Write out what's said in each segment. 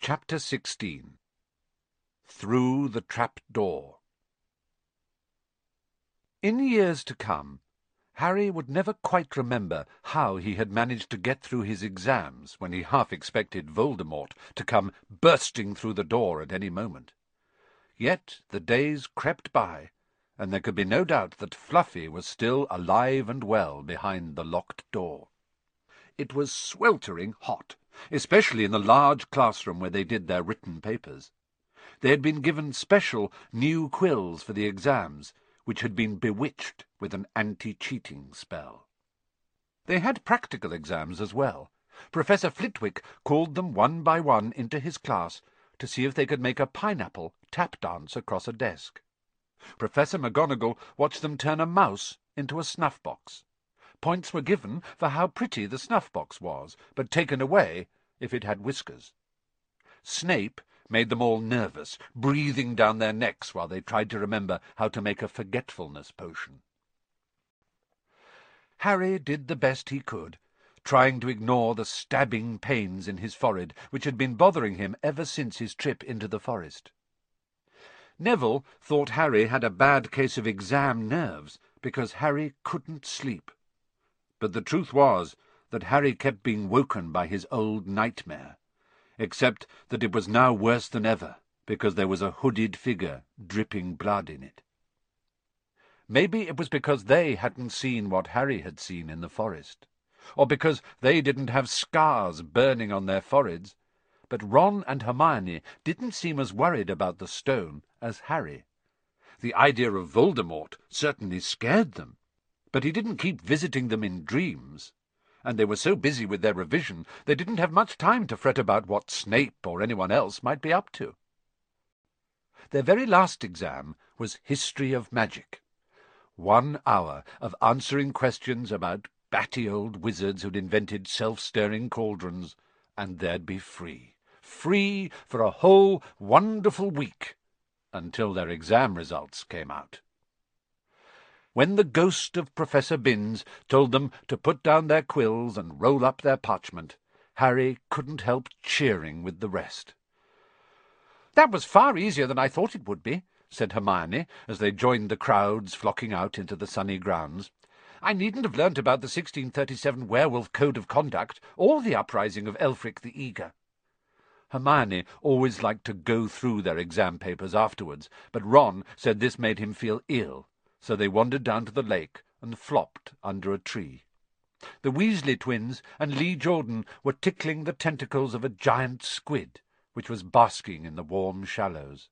Chapter 16. Through the Trap Door. In years to come, Harry would never quite remember how he had managed to get through his exams when he half expected Voldemort to come bursting through the door at any moment. Yet the days crept by, and there could be no doubt that Fluffy was still alive and well behind the locked door. It was sweltering hot, especially in the large classroom where they did their written papers. They had been given special new quills for the exams, which had been bewitched with an anti-cheating spell. They had practical exams as well. Professor Flitwick called them one by one into his class to see if they could make a pineapple tap dance across a desk. Professor McGonagall watched them turn a mouse into a snuff-box. Points were given for how pretty the snuff-box was, but taken away if it had whiskers. Snape made them all nervous, breathing down their necks while they tried to remember how to make a forgetfulness potion. Harry did the best he could, trying to ignore the stabbing pains in his forehead which had been bothering him ever since his trip into the forest. Neville thought Harry had a bad case of exam nerves because Harry couldn't sleep. But the truth was that Harry kept being woken by his old nightmare, except that it was now worse than ever, because there was a hooded figure dripping blood in it. Maybe it was because they hadn't seen what Harry had seen in the forest, or because they didn't have scars burning on their foreheads, but Ron and Hermione didn't seem as worried about the stone as Harry. The idea of Voldemort certainly scared them, but he didn't keep visiting them in dreams, and they were so busy with their revision they didn't have much time to fret about what Snape or anyone else might be up to. Their very last exam was History of Magic. 1 hour of answering questions about batty old wizards who'd invented self-stirring cauldrons, and they'd be free. Free for a whole wonderful week, until their exam results came out. When the ghost of Professor Binns told them to put down their quills and roll up their parchment, Harry couldn't help cheering with the rest. "That was far easier than I thought it would be," said Hermione, as they joined the crowds flocking out into the sunny grounds. "I needn't have learnt about the 1637 Werewolf Code of Conduct, or the uprising of Elfric the Eager." Hermione always liked to go through their exam papers afterwards, but Ron said this made him feel ill, so they wandered down to the lake and flopped under a tree. The Weasley twins and Lee Jordan were tickling the tentacles of a giant squid, which was basking in the warm shallows.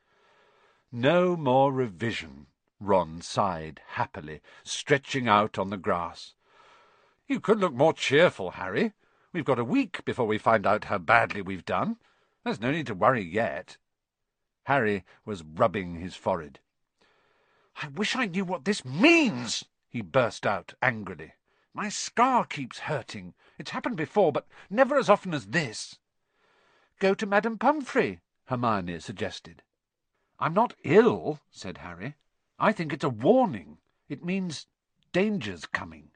"No more revision," Ron sighed happily, stretching out on the grass. "You could look more cheerful, Harry. We've got a week before we find out how badly we've done. There's no need to worry yet." Harry was rubbing his forehead. "I wish I knew what this means," he burst out angrily. "My scar keeps hurting. It's happened before, but never as often as this." "Go to Madame Pomfrey," Hermione suggested. "I'm not ill," said Harry. "I think it's a warning. It means danger's coming."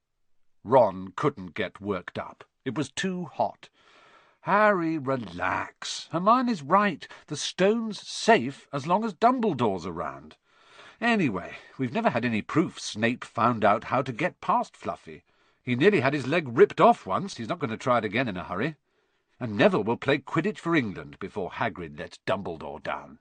Ron couldn't get worked up. It was too hot. "Harry, relax. Hermione's right. The stone's safe as long as Dumbledore's around. Anyway, we've never had any proof Snape found out how to get past Fluffy. He nearly had his leg ripped off once. He's not going to try it again in a hurry. And Neville will play Quidditch for England before Hagrid lets Dumbledore down."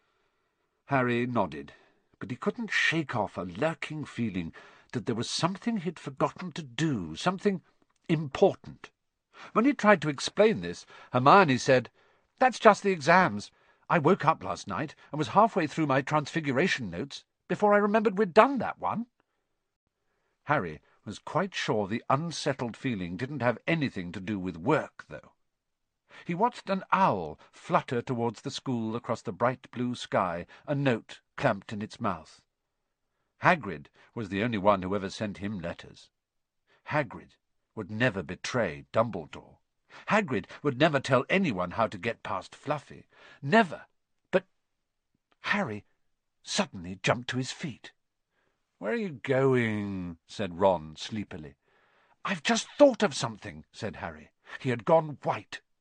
Harry nodded, but he couldn't shake off a lurking feeling that there was something he'd forgotten to do, something important. When he tried to explain this, Hermione said, "That's just the exams. I woke up last night and was halfway through my Transfiguration notes before I remembered we'd done that one." Harry was quite sure the unsettled feeling didn't have anything to do with work, though. He watched an owl flutter towards the school across the bright blue sky, a note clamped in its mouth. Hagrid was the only one who ever sent him letters. Hagrid would never betray Dumbledore. Hagrid would never tell anyone how to get past Fluffy. Never. But Harry suddenly jumped to his feet. "Where are you going?" said Ron sleepily. "I've just thought of something," said Harry. He had gone white.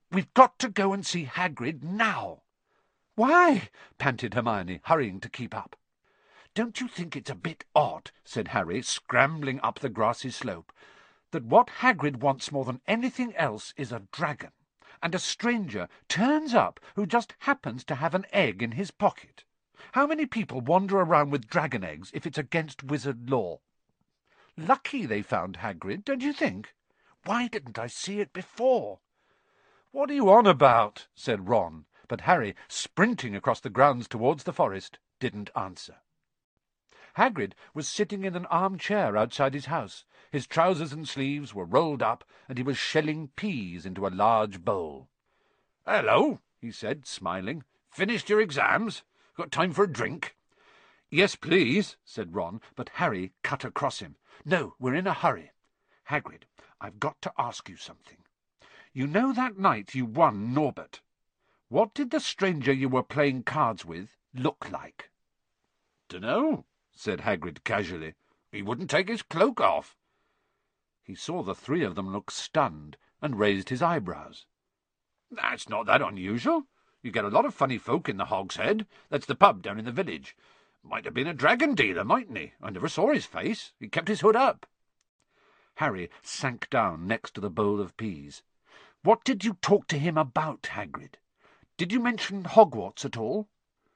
We've got to go and see Hagrid now." "Why?" panted Hermione, hurrying to keep up. "Don't you think it's a bit odd," said Harry, scrambling up the grassy slope, "that what Hagrid wants more than anything else is a dragon, and a stranger turns up who just happens to have an egg in his pocket? How many people wander around with dragon eggs if it's against wizard law? Lucky they found Hagrid, don't you think? Why didn't I see it before?" "What are you on about?" said Ron, but Harry, sprinting across the grounds towards the forest, didn't answer. Hagrid was sitting in an armchair outside his house. His trousers and sleeves were rolled up, and he was shelling peas into a large bowl. "Hello," he said, smiling. "Finished your exams? Got time for a drink?" "Yes, please," said Ron, but Harry cut across him. "No, we're in a hurry. Hagrid, I've got to ask you something. You know that night you won Norbert. What did the stranger you were playing cards with look like?" "Dunno," said Hagrid casually. "He wouldn't take his cloak off." He saw the three of them look stunned, and raised his eyebrows. "That's not that unusual. You get a lot of funny folk in the Hog's Head. That's the pub down in the village. Might have been a dragon dealer, mightn't he? I never saw his face. He kept his hood up." Harry sank down next to the bowl of peas. "What did you talk to him about, Hagrid? Did you mention Hogwarts at all?"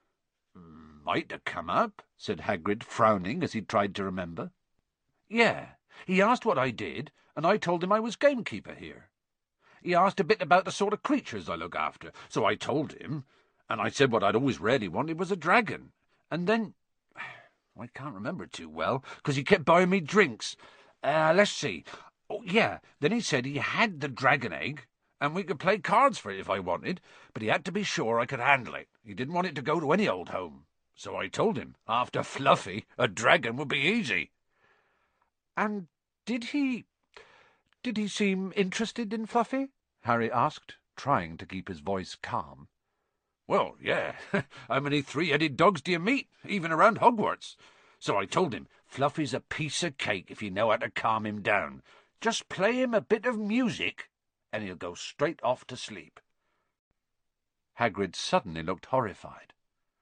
"Might have come up," said Hagrid, frowning as he tried to remember. "Yeah, he asked what I did, and I told him I was gamekeeper here. He asked a bit about the sort of creatures I look after, so I told him, and I said what I'd always really wanted was a dragon. And then I can't remember too well, because he kept buying me drinks. Let's see. Oh, yeah, then he said he had the dragon egg, and we could play cards for it if I wanted, but he had to be sure I could handle it. He didn't want it to go to any old home. So I told him, after Fluffy, a dragon would be easy." "And did he seem interested in Fluffy?" Harry asked, trying to keep his voice calm. "Well, yeah. How many three-headed dogs do you meet, even around Hogwarts? So I told him, Fluffy's a piece of cake if you know how to calm him down. Just play him a bit of music, and he'll go straight off to sleep." Hagrid suddenly looked horrified.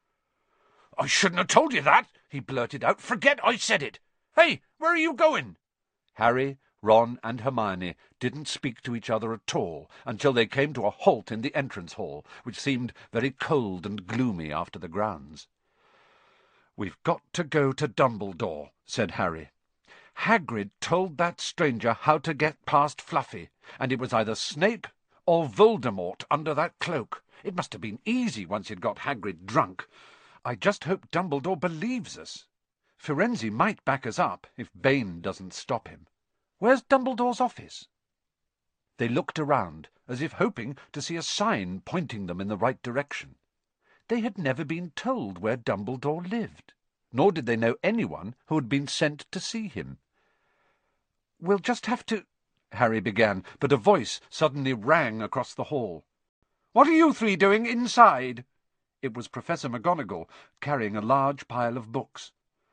"I shouldn't have told you that," he blurted out. "Forget I said it. Hey, where are you going?" Harry, Ron, and Hermione didn't speak to each other at all until they came to a halt in the entrance hall, which seemed very cold and gloomy after the grounds. "We've got to go to Dumbledore," said Harry. "Hagrid told that stranger how to get past Fluffy, and it was either Snape or Voldemort under that cloak. It must have been easy once he'd got Hagrid drunk. I just hope Dumbledore believes us. Firenze might back us up if Bane doesn't stop him. Where's Dumbledore's office?" They looked around, as if hoping to see a sign pointing them in the right direction. They had never been told where Dumbledore lived, nor did they know anyone who had been sent to see him. "We'll just have to—" Harry began, but a voice suddenly rang across the hall. "What are you three doing inside?" It was Professor McGonagall, carrying a large pile of books.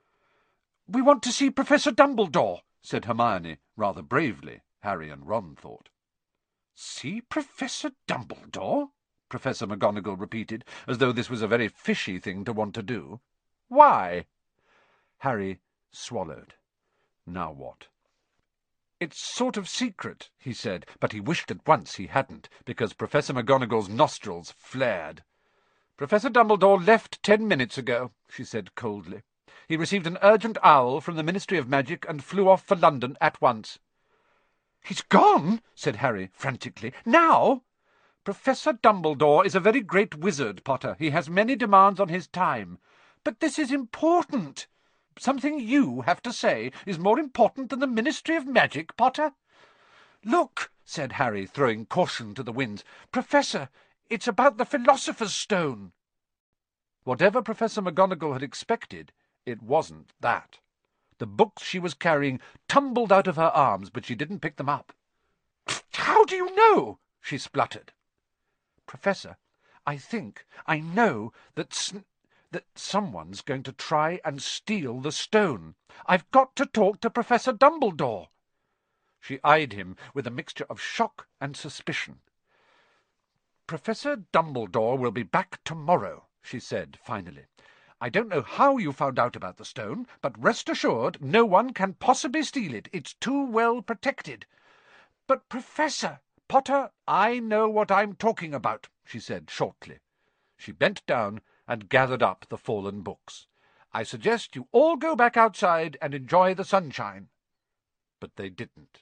"We want to see Professor Dumbledore," said Hermione, rather bravely, Harry and Ron thought. "See Professor Dumbledore?" Professor McGonagall repeated, as though this was a very fishy thing to want to do. "Why?" Harry swallowed. Now what? "It's sort of secret," he said, but he wished at once he hadn't, because Professor McGonagall's nostrils flared. "Professor Dumbledore left 10 minutes ago," she said coldly. "He received an urgent owl from the Ministry of Magic and flew off for London at once." "He's gone?" said Harry frantically. "Now?" "Professor Dumbledore is a very great wizard, Potter. He has many demands on his time. But this is important. Something you have to say is more important than the Ministry of Magic, Potter." "Look," said Harry, throwing caution to the winds. "Professor, it's about the Philosopher's Stone." Whatever Professor McGonagall had expected, it wasn't that. The books she was carrying tumbled out of her arms, but she didn't pick them up. "How do you know?" she spluttered. "Professor, I know that someone's going to try and steal the stone. I've got to talk to Professor Dumbledore." She eyed him with a mixture of shock and suspicion. "Professor Dumbledore will be back tomorrow," she said finally. "I don't know how you found out about the stone, but rest assured no one can possibly steal it. It's too well protected." "But, Professor Potter—" "I know what I'm talking about," she said shortly. She bent down and gathered up the fallen books. "I suggest you all go back outside and enjoy the sunshine." But they didn't.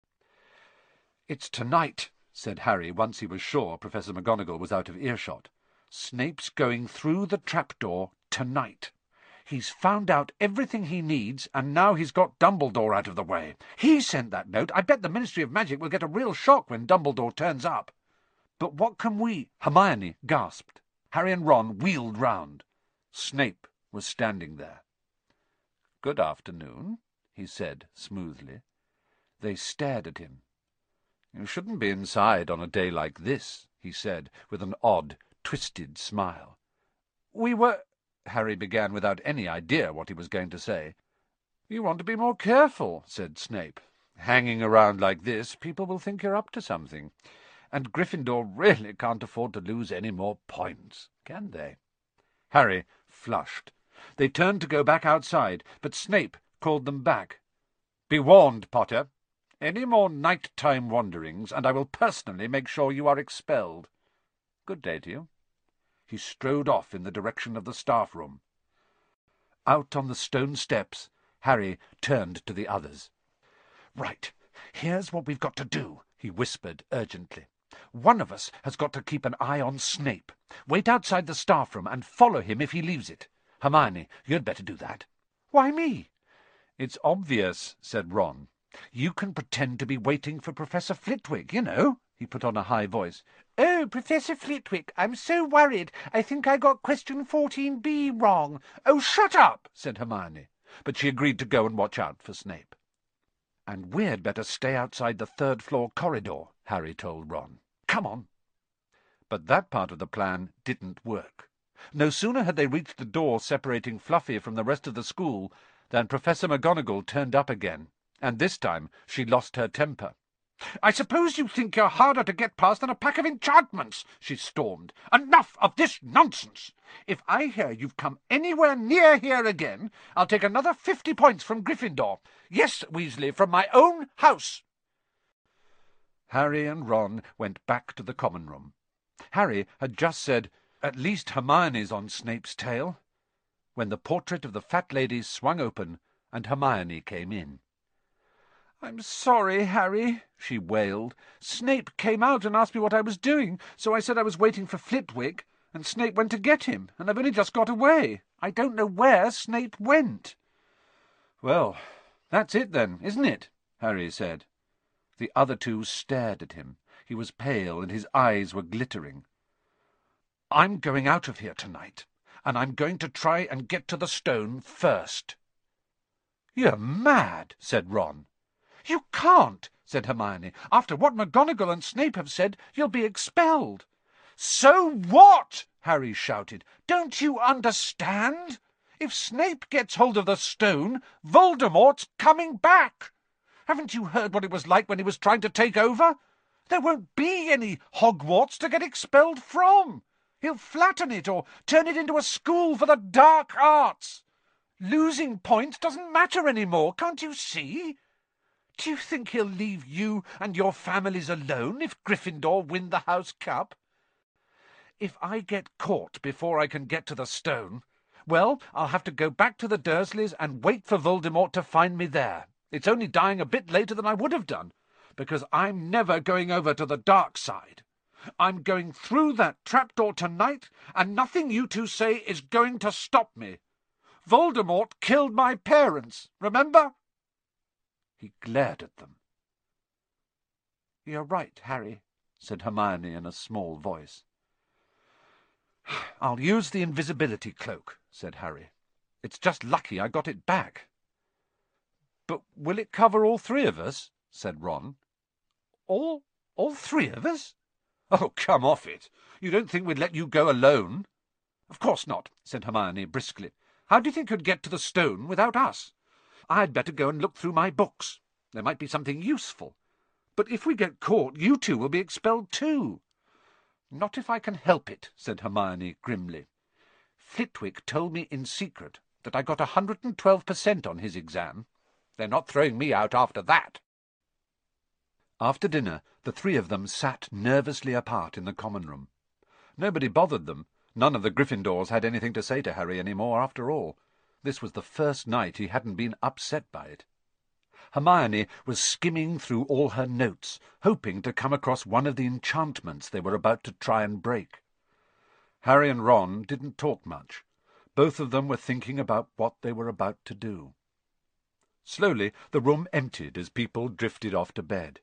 "It's tonight," said Harry, once he was sure Professor McGonagall was out of earshot. "Snape's going through the trapdoor tonight. He's found out everything he needs, and now he's got Dumbledore out of the way. He sent that note. I bet the Ministry of Magic will get a real shock when Dumbledore turns up." "But what can we—" Hermione gasped. Harry and Ron wheeled round. Snape was standing there. "Good afternoon," he said smoothly. They stared at him. "You shouldn't be inside on a day like this," he said, with an odd, twisted smile. "We were—" Harry began without any idea what he was going to say. "You want to be more careful," said Snape. "Hanging around like this, people will think you're up to something. And Gryffindor really can't afford to lose any more points, can they?" Harry flushed. They turned to go back outside, but Snape called them back. "Be warned, Potter. Any more night-time wanderings, and I will personally make sure you are expelled. Good day to you." He strode off in the direction of the staff room. Out on the stone steps, Harry turned to the others. "Right, here's what we've got to do," he whispered urgently. "One of us has got to keep an eye on Snape. Wait outside the staff room and follow him if he leaves it. Hermione, you'd better do that." "Why me?" "It's obvious," said Ron. "You can pretend to be waiting for Professor Flitwick, you know." He put on a high voice. "Oh, Professor Flitwick, I'm so worried. I think I got question 14B wrong." "Oh, shut up," said Hermione. But she agreed to go and watch out for Snape. "And we'd better stay outside the third-floor corridor," Harry told Ron. "Come on." But that part of the plan didn't work. No sooner had they reached the door separating Fluffy from the rest of the school than Professor McGonagall turned up again, and this time she lost her temper. "I suppose you think you're harder to get past than a pack of enchantments," she stormed. "Enough of this nonsense! If I hear you've come anywhere near here again, I'll take another 50 points from Gryffindor. Yes, Weasley, from my own house." Harry and Ron went back to the common room. Harry had just said, "At least Hermione's on Snape's tail," when the portrait of the fat lady swung open and Hermione came in. "I'm sorry, Harry," she wailed. "Snape came out and asked me what I was doing, so I said I was waiting for Flitwick, and Snape went to get him, and I've only just got away. I don't know where Snape went." "Well, that's it then, isn't it?" Harry said. The other two stared at him. He was pale, and his eyes were glittering. "I'm going out of here tonight, and I'm going to try and get to the stone first." "You're mad," said Ron. "You can't," said Hermione. "After what McGonagall and Snape have said, you'll be expelled." "So what?" Harry shouted. "Don't you understand? If Snape gets hold of the stone, Voldemort's coming back. Haven't you heard what it was like when he was trying to take over? There won't be any Hogwarts to get expelled from. He'll flatten it or turn it into a school for the dark arts. Losing points doesn't matter any more, can't you see? Do you think he'll leave you and your families alone if Gryffindor win the House Cup? If I get caught before I can get to the stone, well, I'll have to go back to the Dursleys and wait for Voldemort to find me there. It's only dying a bit later than I would have done, because I'm never going over to the dark side. I'm going through that trapdoor tonight, and nothing you two say is going to stop me. Voldemort killed my parents, remember?" He glared at them. "You're right, Harry," said Hermione in a small voice. "I'll use the invisibility cloak," said Harry. "It's just lucky I got it back." "But will it cover all three of us?" said Ron. All three of us?" "Oh, come off it. You don't think we'd let you go alone?" "Of course not," said Hermione briskly. "How do you think you'd get to the stone without us? I'd better go and look through my books. There might be something useful. But if we get caught, you two will be expelled too." "Not if I can help it," said Hermione grimly. "Flitwick told me in secret that I got 112% on his exam. They're not throwing me out after that." After dinner, the three of them sat nervously apart in the common room. Nobody bothered them. None of the Gryffindors had anything to say to Harry any more, after all. This was the first night he hadn't been upset by it. Hermione was skimming through all her notes, hoping to come across one of the enchantments they were about to try and break. Harry and Ron didn't talk much. Both of them were thinking about what they were about to do. Slowly the room emptied as people drifted off to bed.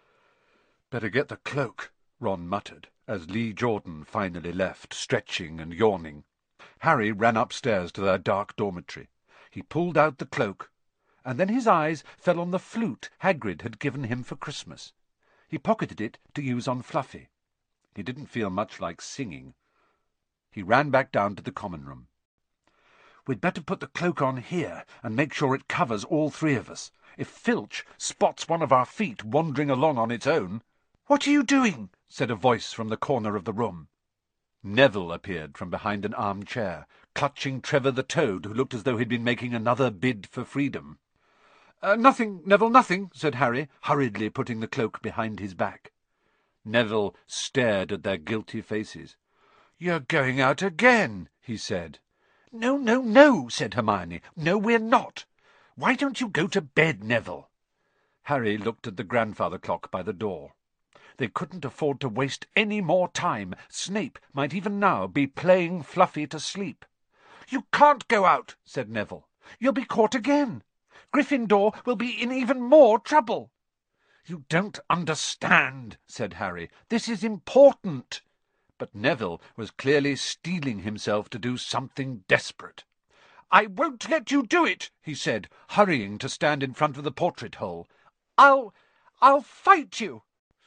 "Better get the cloak," Ron muttered, as Lee Jordan finally left, stretching and yawning. Harry ran upstairs to their dark dormitory. He pulled out the cloak, and then his eyes fell on the flute Hagrid had given him for Christmas. He pocketed it to use on Fluffy. He didn't feel much like singing. He ran back down to the common room. "We'd better put the cloak on here and make sure it covers all three of us. If Filch spots one of our feet wandering along on its own—" "What are you doing?" said a voice from the corner of the room. Neville appeared from behind an armchair, clutching Trevor the Toad, who looked as though he'd been making another bid for freedom. "Nothing, Neville, nothing," said Harry, hurriedly putting the cloak behind his back. Neville stared at their guilty faces. "You're going out again," he said. "No, no, no," said Hermione. "No, we're not. Why don't you go to bed, Neville?" Harry looked at the grandfather clock by the door. They couldn't afford to waste any more time. Snape might even now be playing Fluffy to sleep. "You can't go out," said Neville. "You'll be caught again. Gryffindor will be in even more trouble." "You don't understand," said Harry. "This is important." But Neville was clearly steeling himself to do something desperate. "I won't let you do it," he said, hurrying to stand in front of the portrait hole. I'll fight you."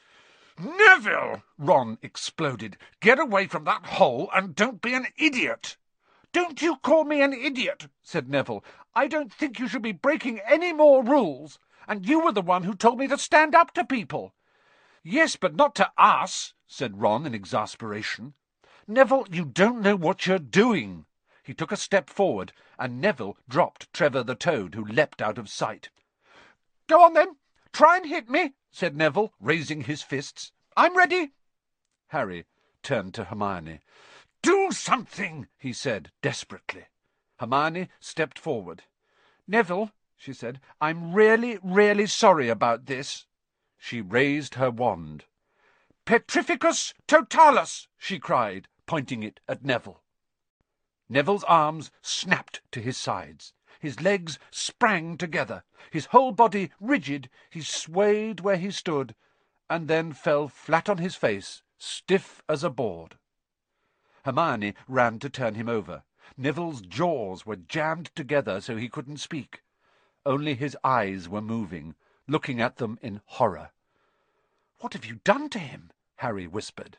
"Neville!" Ron exploded. "Get away from that hole and don't be an idiot." "Don't you call me an idiot," said Neville. "I don't think you should be breaking any more rules, and you were the one who told me to stand up to people." "Yes, but not to us," said Ron in exasperation. "Neville, you don't know what you're doing." He took a step forward, and Neville dropped Trevor the Toad, who leapt out of sight. "Go on, then. Try and hit me," said Neville, raising his fists. "I'm ready." Harry turned to Hermione. "Do something," he said desperately. Hermione stepped forward. "Neville," she said, "I'm really, really sorry about this." She raised her wand. "Petrificus totalus!" she cried, pointing it at Neville. Neville's arms snapped to his sides. His legs sprang together. His whole body rigid, he swayed where he stood, and then fell flat on his face, stiff as a board. Hermione ran to turn him over. Neville's jaws were jammed together so he couldn't speak. Only his eyes were moving, looking at them in horror. "What have you done to him?" Harry whispered.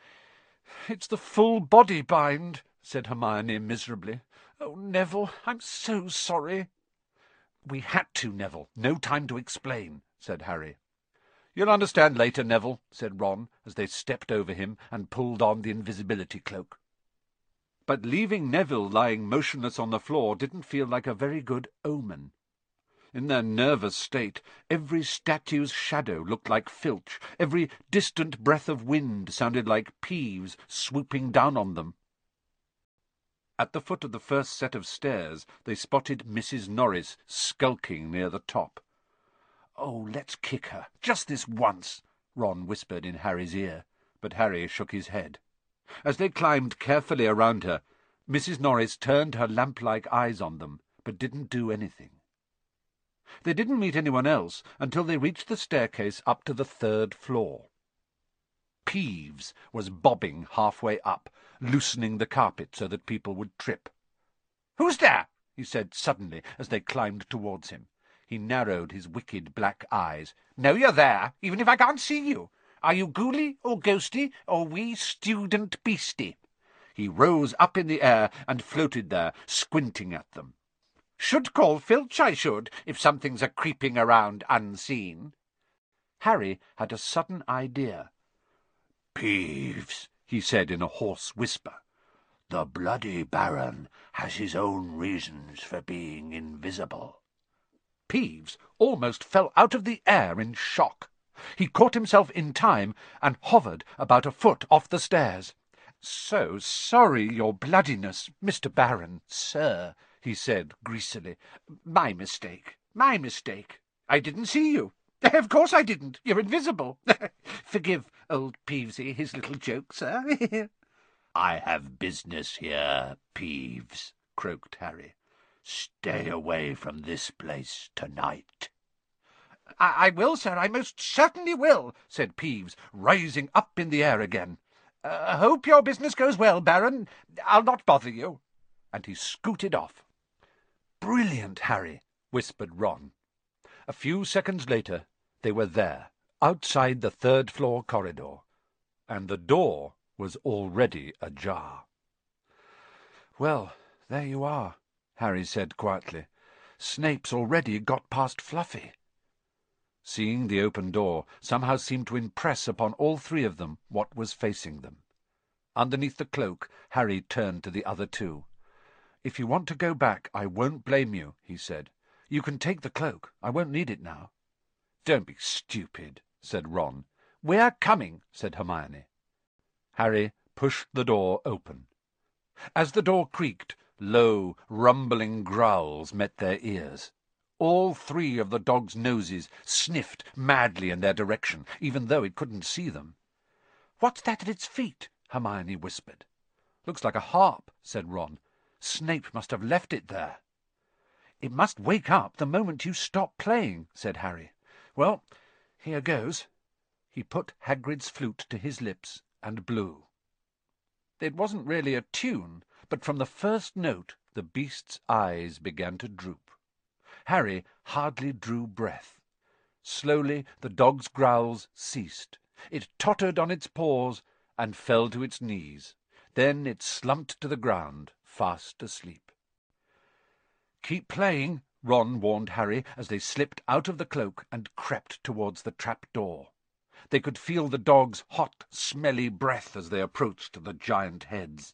"It's the full body bind," said Hermione miserably. "Oh, Neville, I'm so sorry." "We had to, Neville. No time to explain," said Harry. "You'll understand later, Neville," said Ron, as they stepped over him and pulled on the invisibility cloak. But leaving Neville lying motionless on the floor didn't feel like a very good omen. In their nervous state, every statue's shadow looked like Filch. Every distant breath of wind sounded like Peeves swooping down on them. At the foot of the first set of stairs, they spotted Mrs. Norris skulking near the top. "Oh, let's kick her, just this once," Ron whispered in Harry's ear, but Harry shook his head. As they climbed carefully around her, Mrs. Norris turned her lamp-like eyes on them, but didn't do anything. They didn't meet anyone else until they reached the staircase up to the 3rd floor. Peeves was bobbing halfway up, loosening the carpet so that people would trip. "Who's there?" he said suddenly as they climbed towards him. He narrowed his wicked black eyes. "Know you're there, even if I can't see you. Are you ghouly or ghosty or wee student beastie?" He rose up in the air and floated there, squinting at them. "Should call Filch, I should, if something's a creeping around unseen." Harry had a sudden idea. "Peeves," he said in a hoarse whisper. "The bloody Baron has his own reasons for being invisible." Peeves almost fell out of the air in shock. He caught himself in time and hovered about a foot off the stairs. "So sorry, your bloodiness, Mr. Baron, sir," he said greasily. "My mistake, my mistake. I didn't see you. Of course I didn't. You're invisible. Forgive old Peevesy his little joke, sir." "I have business here, Peeves," croaked Harry. "Stay away from this place tonight." I will, sir, I most certainly will," said Peeves, rising up in the air again. "Hope your business goes well, Baron. I'll not bother you." And he scooted off. "Brilliant, Harry," whispered Ron. A few seconds later they were there, outside the third-floor corridor, and the door was already ajar. "Well, there you are," Harry said quietly. "Snape's already got past Fluffy." Seeing the open door somehow seemed to impress upon all three of them what was facing them. Underneath the cloak, Harry turned to the other two. "If you want to go back, I won't blame you," he said. "You can take the cloak. I won't need it now." "Don't be stupid," said Ron. "We're coming," said Hermione. Harry pushed the door open. As the door creaked, low, rumbling growls met their ears. All three of the dog's noses sniffed madly in their direction, even though it couldn't see them. "What's that at its feet?" Hermione whispered. "Looks like a harp," said Ron. "Snape must have left it there." "It must wake up the moment you stop playing," said Harry. "Well, here goes." He put Hagrid's flute to his lips and blew. It wasn't really a tune, but from the first note the beast's eyes began to droop. Harry hardly drew breath. Slowly the dog's growls ceased. It tottered on its paws and fell to its knees. Then it slumped to the ground, fast asleep. "Keep playing," Ron warned Harry as they slipped out of the cloak and crept towards the trap-door. They could feel the dog's hot, smelly breath as they approached the giant heads.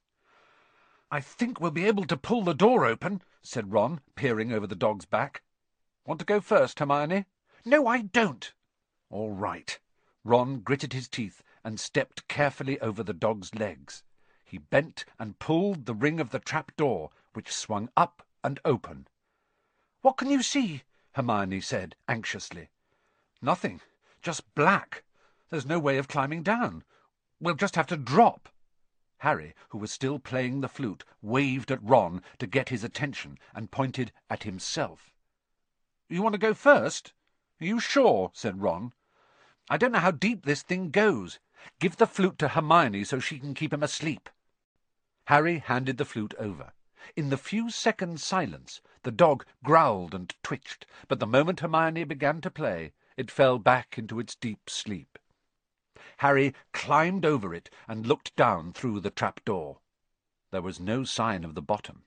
"I think we'll be able to pull the door open," said Ron, peering over the dog's back. "Want to go first, Hermione?" "No, I don't." "All right." Ron gritted his teeth and stepped carefully over the dog's legs. He bent and pulled the ring of the trap-door, which swung up and open. "What can you see?" Hermione said anxiously. "Nothing. Just black. There's no way of climbing down. We'll just have to drop." Harry, who was still playing the flute, waved at Ron to get his attention and pointed at himself. "You want to go first?" "Are you sure?" said Ron. "I don't know how deep this thing goes. Give the flute to Hermione so she can keep him asleep." Harry handed the flute over. In the few seconds' silence the dog growled and twitched, but the moment Hermione began to play, it fell back into its deep sleep. Harry climbed over it and looked down through the trap-door. There was no sign of the bottom.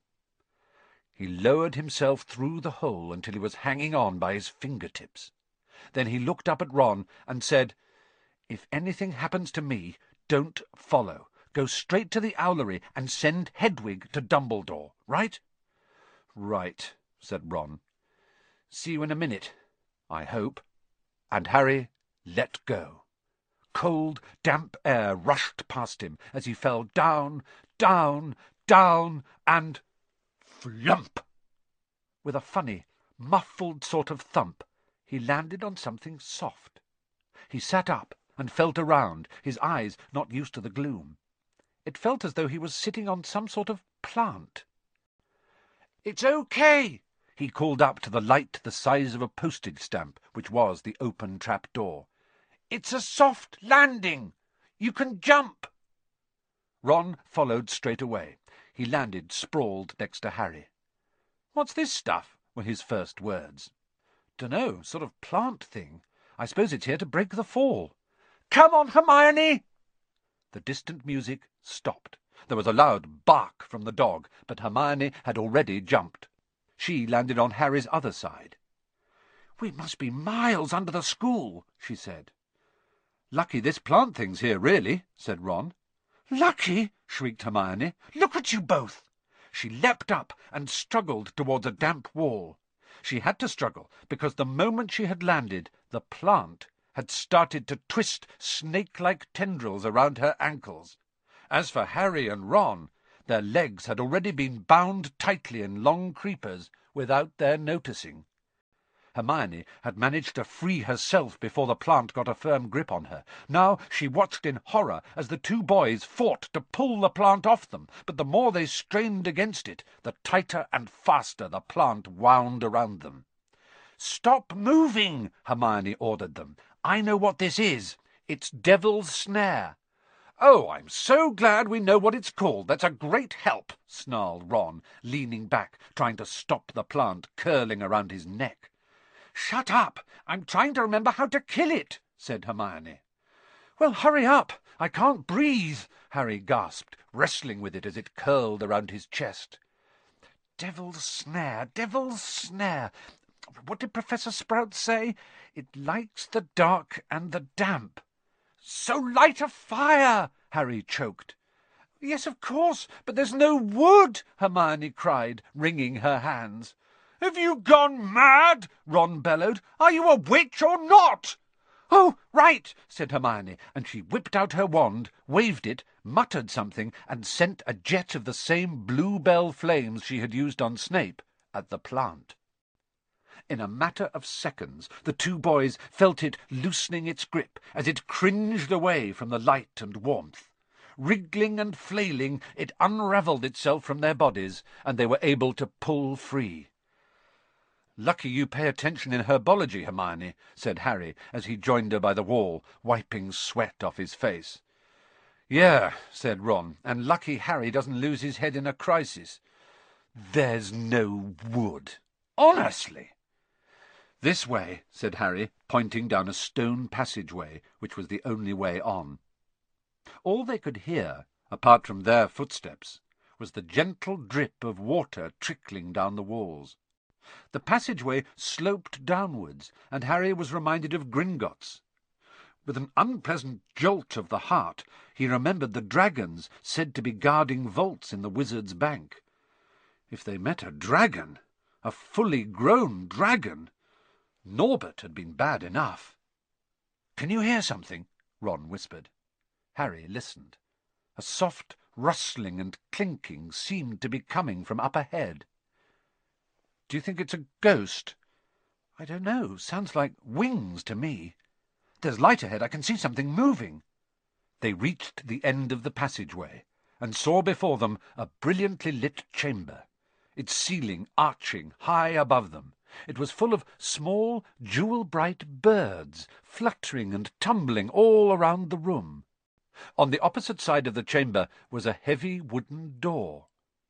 He lowered himself through the hole until he was hanging on by his fingertips. Then he looked up at Ron and said, "If anything happens to me, don't follow. Go straight to the owlery and send Hedwig to Dumbledore, right?" "Right," said Ron. "See you in a minute, I hope." And Harry let go. Cold, damp air rushed past him as he fell down, down, down, and flump! With a funny, muffled sort of thump, he landed on something soft. He sat up and felt around, his eyes not used to the gloom. It felt as though he was sitting on some sort of plant. "It's okay," he called up to the light the size of a postage stamp, which was the open trap-door. "It's a soft landing. You can jump." Ron followed straight away. He landed sprawled next to Harry. "What's this stuff?" were his first words. "Dunno, sort of plant thing. I suppose it's here to break the fall." "Come on, Hermione!" The distant music stopped. There was a loud bark from the dog, but Hermione had already jumped. She landed on Harry's other side. "We must be miles under the school," she said. "Lucky this plant thing's here, really," said Ron. "Lucky!" shrieked Hermione. "Look at you both!" She leapt up and struggled towards a damp wall. She had to struggle because the moment she had landed, the plant had started to twist snake-like tendrils around her ankles. As for Harry and Ron, their legs had already been bound tightly in long creepers without their noticing. Hermione had managed to free herself before the plant got a firm grip on her. Now she watched in horror as the two boys fought to pull the plant off them, but the more they strained against it, the tighter and faster the plant wound around them. "Stop moving!" Hermione ordered them. "I know what this is. It's Devil's Snare." "Oh, I'm so glad we know what it's called. That's a great help," snarled Ron, leaning back, trying to stop the plant curling around his neck. "Shut up! I'm trying to remember how to kill it," said Hermione. "Well, hurry up! I can't breathe," Harry gasped, wrestling with it as it curled around his chest. Devil's Snare, Devil's Snare. What did Professor Sprout say? It likes the dark and the damp. "So light a fire!" Harry choked. "Yes, of course, but there's no wood!" Hermione cried, wringing her hands. "Have you gone mad?" Ron bellowed. "Are you a witch or not?" "Oh, right," said Hermione, and she whipped out her wand, waved it, muttered something, and sent a jet of the same bluebell flames she had used on Snape at the plant. In a matter of seconds, the two boys felt it loosening its grip as it cringed away from the light and warmth. Wriggling and flailing, it unravelled itself from their bodies, and they were able to pull free. "Lucky you pay attention in herbology, Hermione," said Harry, as he joined her by the wall, wiping sweat off his face. "Yeah," said Ron, "and lucky Harry doesn't lose his head in a crisis. There's no wood. Honestly." "This way," said Harry, pointing down a stone passageway, which was the only way on. All they could hear, apart from their footsteps, was the gentle drip of water trickling down the walls. The passageway sloped downwards, and Harry was reminded of Gringotts. With an unpleasant jolt of the heart, he remembered the dragons said to be guarding vaults in the Wizard's Bank. If they met a dragon, a fully grown dragon, Norbert had been bad enough. "Can you hear something?" Ron whispered. Harry listened. A soft rustling and clinking seemed to be coming from up ahead. "Do you think it's a ghost?" "I don't know. Sounds like wings to me. There's light ahead. I can see something moving." They reached the end of the passageway and saw before them a brilliantly lit chamber, its ceiling arching high above them. It was full of small, jewel-bright birds, fluttering and tumbling all around the room. On the opposite side of the chamber was a heavy wooden door.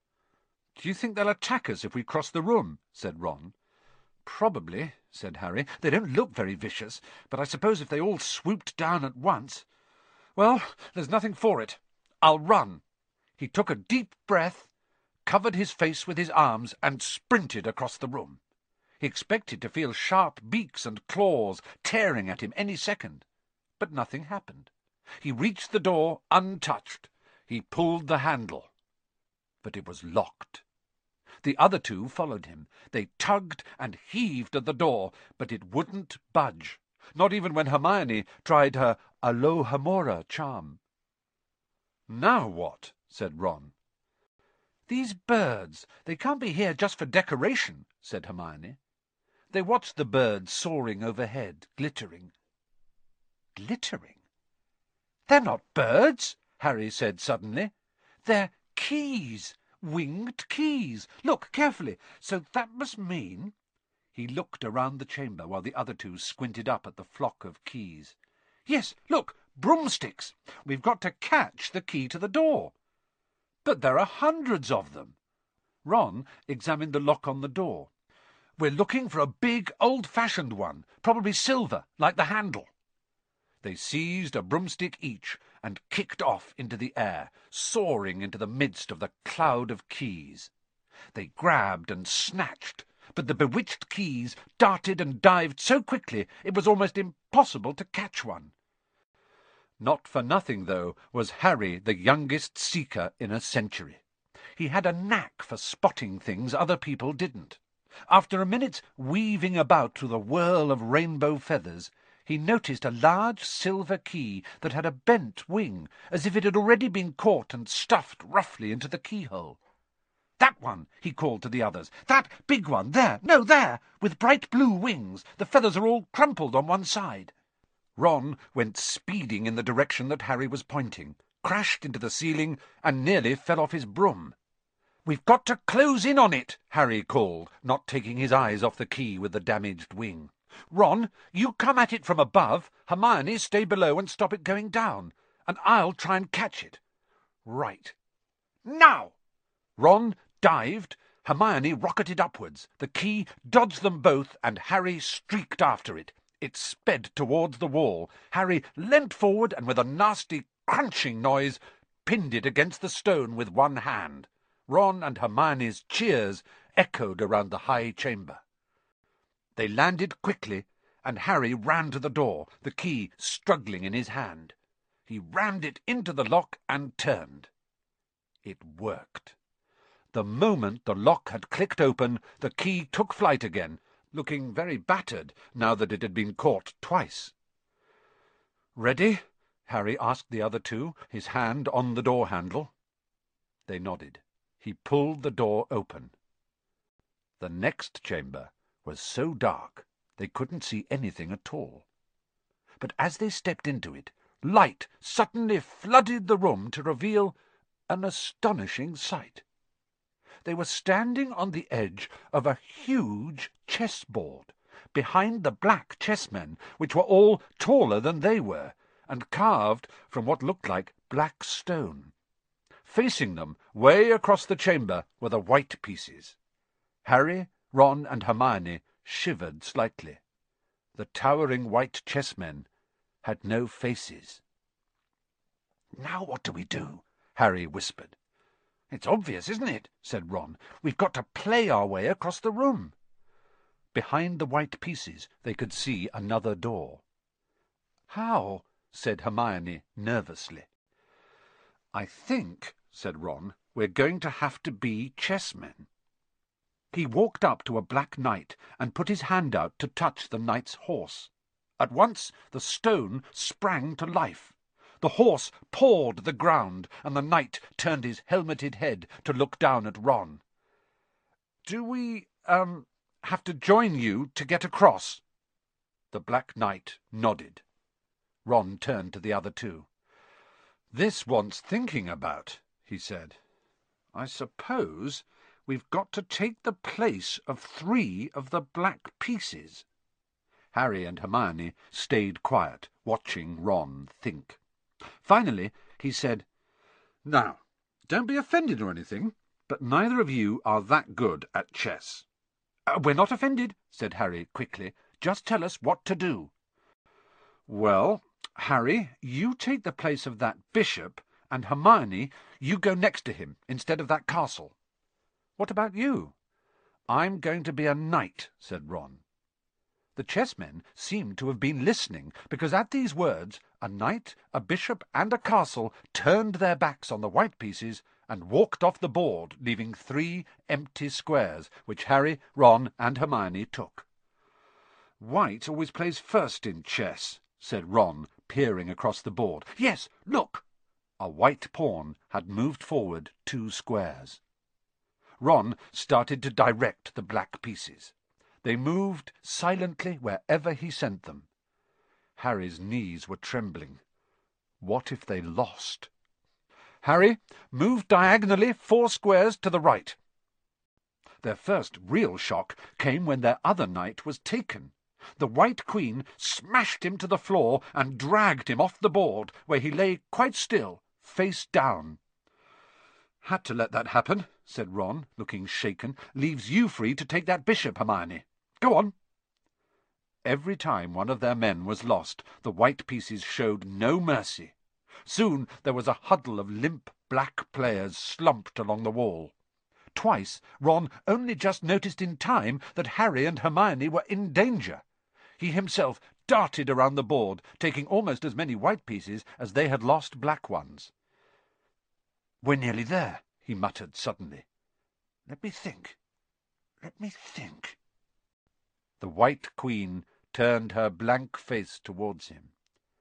"Do you think they'll attack us if we cross the room?" said Ron. "Probably," said Harry. "They don't look very vicious, but I suppose if they all swooped down at once— Well, there's nothing for it. I'll run." He took a deep breath, covered his face with his arms, and sprinted across the room. He expected to feel sharp beaks and claws tearing at him any second, but nothing happened. He reached the door untouched. He pulled the handle, but it was locked. The other two followed him. They tugged and heaved at the door, but it wouldn't budge, not even when Hermione tried her Alohomora charm. "Now what?" said Ron. "These birds, they can't be here just for decoration," said Hermione. They watched the birds soaring overhead, glittering. "Glittering? They're not birds," Harry said suddenly. "They're keys. Winged keys. Look carefully. So that must mean—" He looked around the chamber while the other two squinted up at the flock of keys. "Yes, look, broomsticks. We've got to catch the key to the door." "But there are hundreds of them." Ron examined the lock on the door. "We're looking for a big, old-fashioned one, probably silver, like the handle." They seized a broomstick each and kicked off into the air, soaring into the midst of the cloud of keys. They grabbed and snatched, but the bewitched keys darted and dived so quickly it was almost impossible to catch one. Not for nothing, though, was Harry the youngest Seeker in a century. He had a knack for spotting things other people didn't. After a minute's weaving about through the whirl of rainbow feathers, he noticed a large silver key that had a bent wing, as if it had already been caught and stuffed roughly into the keyhole. "That one," he called to the others. "That big one, there, no, there, with bright blue wings. The feathers are all crumpled on one side." Ron went speeding in the direction that Harry was pointing, crashed into the ceiling, and nearly fell off his broom. "We've got to close in on it," Harry called, not taking his eyes off the key with the damaged wing. "Ron, you come at it from above. Hermione, stay below and stop it going down. And I'll try and catch it." "Right. Now!" Ron dived. Hermione rocketed upwards. The key dodged them both, and Harry streaked after it. It sped towards the wall. Harry leant forward and, with a nasty crunching noise, pinned it against the stone with one hand. Ron and Hermione's cheers echoed around the high chamber. They landed quickly, and Harry ran to the door, the key struggling in his hand. He rammed it into the lock and turned. It worked. The moment the lock had clicked open, the key took flight again, looking very battered now that it had been caught twice. "Ready?" Harry asked the other two, his hand on the door handle. They nodded. He pulled the door open. The next chamber was so dark they couldn't see anything at all. But as they stepped into it, light suddenly flooded the room to reveal an astonishing sight. They were standing on the edge of a huge chessboard, behind the black chessmen, which were all taller than they were, and carved from what looked like black stone. Facing them, way across the chamber, were the white pieces. Harry, Ron, and Hermione shivered slightly. The towering white chessmen had no faces. "Now what do we do?" Harry whispered. "It's obvious, isn't it?" said Ron. "We've got to play our way across the room." Behind the white pieces they could see another door. "How?" said Hermione nervously. "I think," said Ron, "we're going to have to be chessmen." He walked up to a black knight and put his hand out to touch the knight's horse. At once the stone sprang to life. The horse pawed the ground, and the knight turned his helmeted head to look down at Ron. "Do we, have to join you to get across?" The Black Knight nodded. Ron turned to the other two. "This wants thinking about," he said. "I suppose we've got to take the place of 3 of the black pieces." Harry and Hermione stayed quiet, watching Ron think. Finally, he said, "Now, don't be offended or anything, but neither of you are that good at chess." "We're not offended," said Harry quickly. "Just tell us what to do." "Well, Harry, you take the place of that bishop, and Hermione, you go next to him instead of that castle." "What about you?" "I'm going to be a knight," said Ron. The chessmen seemed to have been listening, because at these words a knight, a bishop, and a castle turned their backs on the white pieces and walked off the board, leaving 3 empty squares, which Harry, Ron, and Hermione took. "White always plays first in chess," said Ron, peering across the board. "Yes, look!" A white pawn had moved forward 2 squares. Ron started to direct the black pieces. They moved silently wherever he sent them. Harry's knees were trembling. What if they lost? "Harry, move diagonally 4 squares to the right." Their first real shock came when their other knight was taken. The White Queen smashed him to the floor and dragged him off the board, where he lay quite still, face down. "Had to let that happen," said Ron, looking shaken. "Leaves you free to take that bishop, Hermione. Go on." Every time one of their men was lost, the white pieces showed no mercy. Soon there was a huddle of limp black players slumped along the wall. Twice Ron only just noticed in time that Harry and Hermione were in danger. He himself darted around the board, taking almost as many white pieces as they had lost black ones. "We're nearly there," he muttered suddenly. Let me think. The White Queen turned her blank face towards him.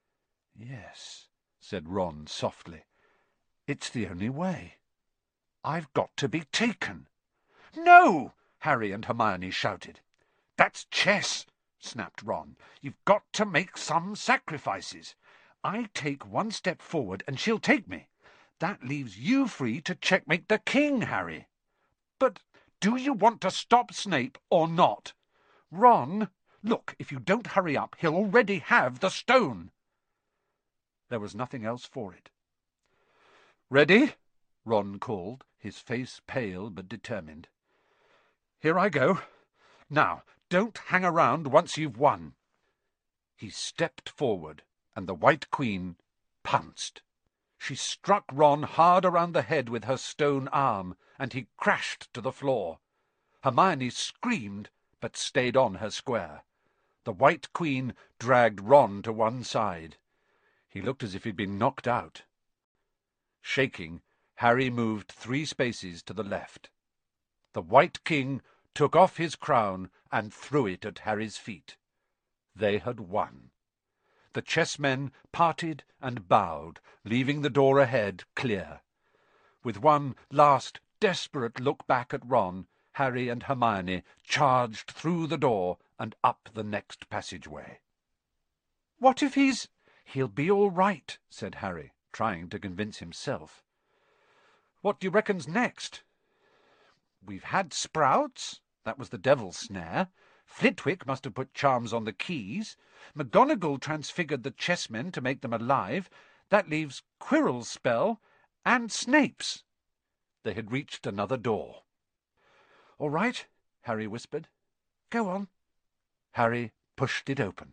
"Yes," said Ron softly. "It's the only way. I've got to be taken." "No!" Harry and Hermione shouted. "That's chess," snapped Ron. "You've got to make some sacrifices. I take one step forward and she'll take me. That leaves you free to checkmate the king, Harry. But do you want to stop Snape or not? Ron, look, if you don't hurry up, he'll already have the stone." There was nothing else for it. "Ready?" Ron called, his face pale but determined. "Here I go. Now, don't hang around once you've won." He stepped forward, and the White Queen pounced. She struck Ron hard around the head with her stone arm, and he crashed to the floor. Hermione screamed, but stayed on her square. The White Queen dragged Ron to one side. He looked as if he'd been knocked out. Shaking, Harry moved 3 spaces to the left. The White King took off his crown and threw it at Harry's feet. They had won. The chessmen parted and bowed, leaving the door ahead clear. With one last desperate look back at Ron, Harry and Hermione charged through the door and up the next passageway. "What if he's—" "He'll be all right," said Harry, trying to convince himself. "What do you reckon's next?" "We've had Sprouts. That was the Devil's Snare. Flitwick must have put charms on the keys. McGonagall transfigured the chessmen to make them alive. That leaves Quirrell's spell and Snape's." They had reached another door. "All right," Harry whispered. "Go on." Harry pushed it open.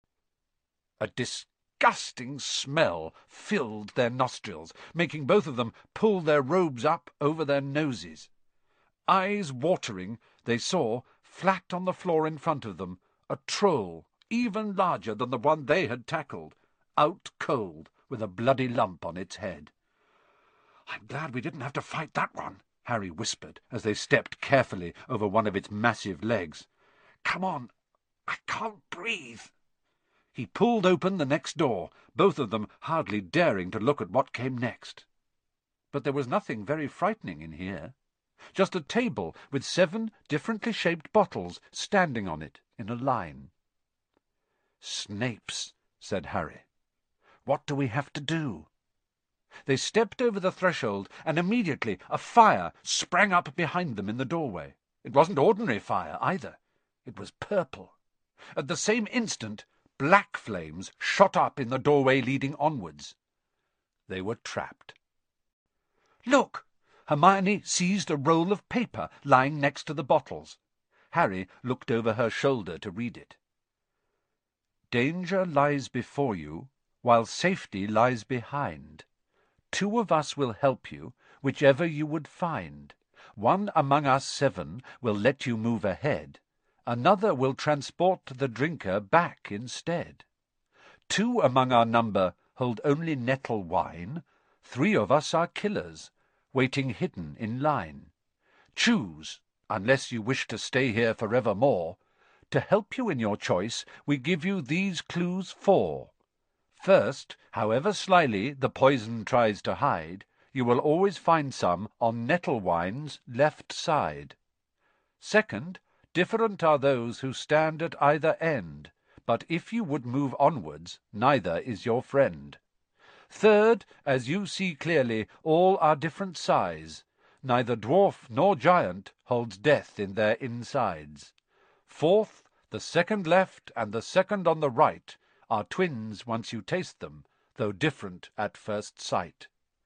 A disgusting smell filled their nostrils, making both of them pull their robes up over their noses. Eyes watering, they saw, flat on the floor in front of them, a troll even larger than the one they had tackled, out cold, with a bloody lump on its head. "I'm glad we didn't have to fight that one," Harry whispered, as they stepped carefully over one of its massive legs. "Come on, I can't breathe." He pulled open the next door, both of them hardly daring to look at what came next. But there was nothing very frightening in here. Just a table with 7 differently shaped bottles standing on it in a line. "Snape's," said Harry. "What do we have to do?" They stepped over the threshold, and immediately a fire sprang up behind them in the doorway. It wasn't ordinary fire, either. It was purple. At the same instant, black flames shot up in the doorway leading onwards. They were trapped. "Look!" Hermione seized a roll of paper lying next to the bottles. Harry looked over her shoulder to read it. "Danger lies before you, while safety lies behind. 2 of us will help you, whichever you would find. 1 among us 7 will let you move ahead. Another will transport the drinker back instead. 2 among our number hold only nettle wine. 3 of us are killers, waiting hidden in line. Choose, unless you wish to stay here forevermore. To help you in your choice, we give you these clues 4. First, however slyly the poison tries to hide, you will always find some on Nettlewine's left side. Second, different are those who stand at either end, but if you would move onwards, neither is your friend. Third, as you see clearly, all are different size. Neither dwarf nor giant holds death in their insides. Fourth, the second left and the second on the right are twins once you taste them, though different at first sight."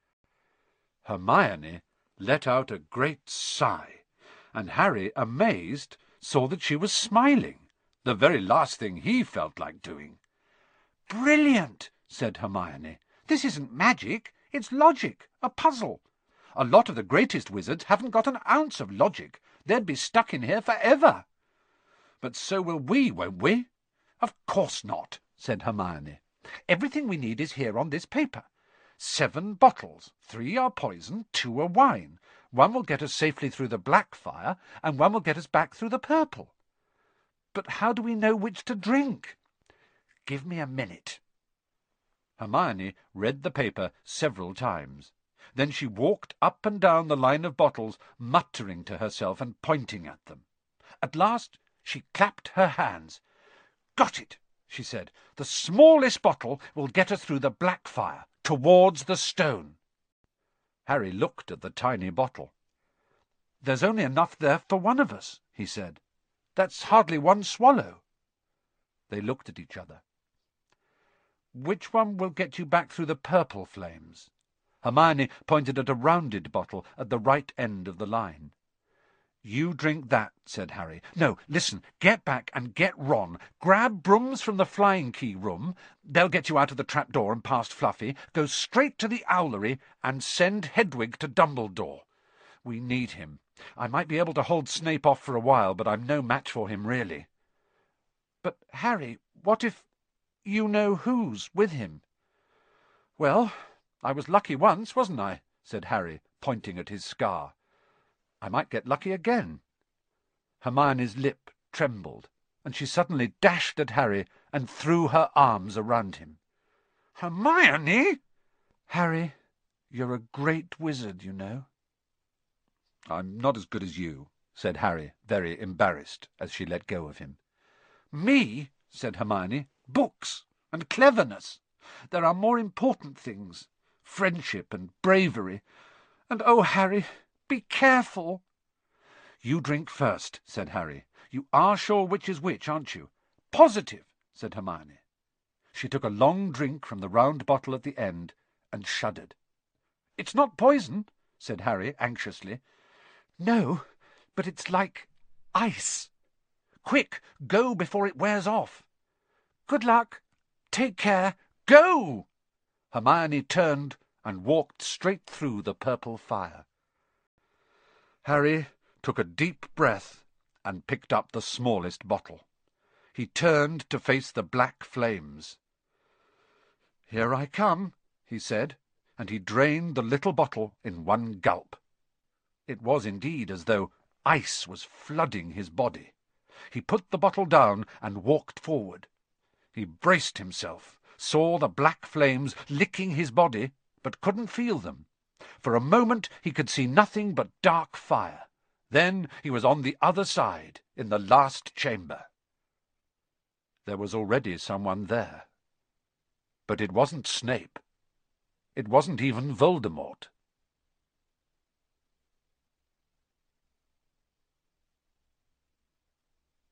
Hermione let out a great sigh, and Harry, amazed, saw that she was smiling, the very last thing he felt like doing. "Brilliant!" said Hermione. "This isn't magic, it's logic, a puzzle. A lot of the greatest wizards haven't got an ounce of logic. They'd be stuck in here forever. But so will we, won't we? "Of course not," said Hermione. "Everything we need is here on this paper. 7 bottles. 3 are poison, 2 are wine. 1 will get us safely through the black fire, and 1 will get us back through the purple. But how do we know which to drink?" "Give me a minute." Hermione read the paper several times. Then she walked up and down the line of bottles, muttering to herself and pointing at them. At last she clapped her hands. "Got it," she said. "The smallest bottle will get us through the black fire, towards the stone." Harry looked at the tiny bottle. "There's only enough there for one of us," he said. "That's hardly 1 swallow." They looked at each other. "Which one will get you back through the purple flames?" Hermione pointed at a rounded bottle at the right end of the line. "You drink that," said Harry. "No, listen, get back and get Ron. Grab brooms from the Flying Key room. They'll get you out of the trapdoor and past Fluffy. Go straight to the owlery and send Hedwig to Dumbledore. We need him. I might be able to hold Snape off for a while, but I'm no match for him, really." "But, Harry, what if you know who's with him?" "Well, I was lucky once, wasn't I?" said Harry, pointing at his scar. "I might get lucky again." Hermione's lip trembled, and she suddenly dashed at Harry and threw her arms around him. "Hermione!" "Harry, you're a great wizard, you know." "I'm not as good as you," said Harry, very embarrassed, as she let go of him. "Me?" said Hermione. "Books and cleverness. There are more important things. Friendship and bravery. And, oh, Harry, be careful." "You drink first," said Harry. "You are sure which is which, aren't you?" "Positive," said Hermione. She took a long drink from the round bottle at the end and shuddered. "It's not poison," said Harry anxiously. "No, but it's like ice. Quick, go before it wears off." "Good luck. Take care. Go!" Hermione turned and walked straight through the purple fire. Harry took a deep breath and picked up the smallest bottle. He turned to face the black flames. "Here I come," he said, and he drained the little bottle in 1 gulp. It was indeed as though ice was flooding his body. He put the bottle down and walked forward. He braced himself, saw the black flames licking his body, but couldn't feel them. For a moment he could see nothing but dark fire. Then he was on the other side, in the last chamber. There was already someone there. But it wasn't Snape. It wasn't even Voldemort.